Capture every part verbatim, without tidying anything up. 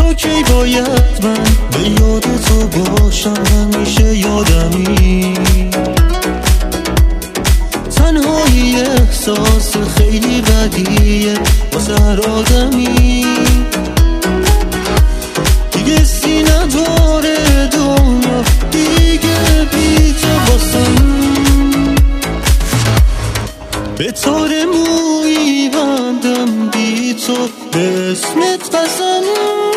تو کی باید من به یاد تو باشم، همیشه یادمی. تنهایی احساس خیلی بدیه واسه هر آدمی. دیگه سی نداره دنیا، دیگه بی تو واسم. به تار مویی بندم بی تو، به اسمت قسم.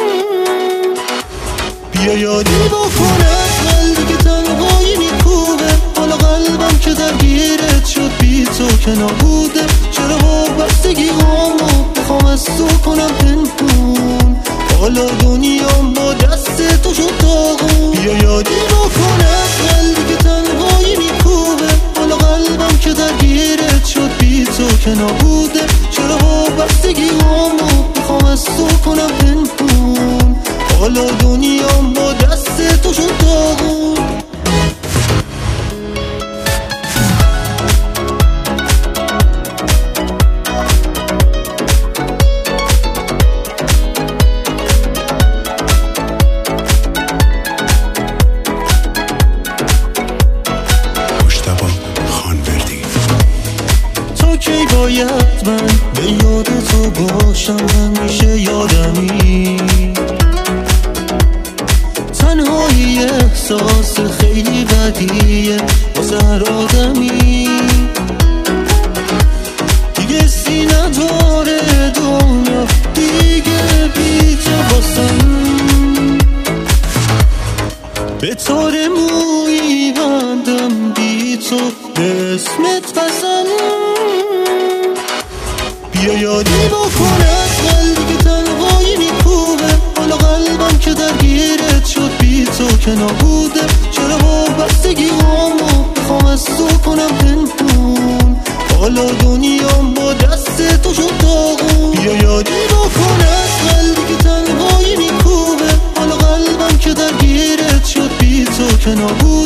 بیا یادی بکنم قلبی که تنهایی میکوبه، حالا قلبم که درگیرت شد بی تو که نبوده. چرا وابستگی هامو بخوام از تو کنم پنهون، حالا دنیام با دست تو شد داغون. بیا یادی بکنم قلبی که تنهایی میکوبه، حالا قلبم که درگیرت شد بی تو که نبوده. چرا وابستگی هامو بخوام از تو کنم پنهون، حالا دنیام با دست تو شد داغون. تو کی باید من به یاد تو باشم، همیشه یادمی. تنهایی احساس خیلی بدیه واسه هر آدمی. دیگه سی نداره دنیا، دیگه بی تو واسم. به تار مویی بندم بی تو، به اسمت قسم. بیا یادی بکنم قلبی که تنهایی میکوبه، حالا قلبم که درگیرت شد بی تو که نبوده. چرا وابستگی هامو بخوام از تو کنم پنهون، حالا دنیام با دست تو شد داغون. بیا یادی بکنم قلبی که تنهایی میکوبه، حالا قلبم که درگیرت شد بی تو که نبوده.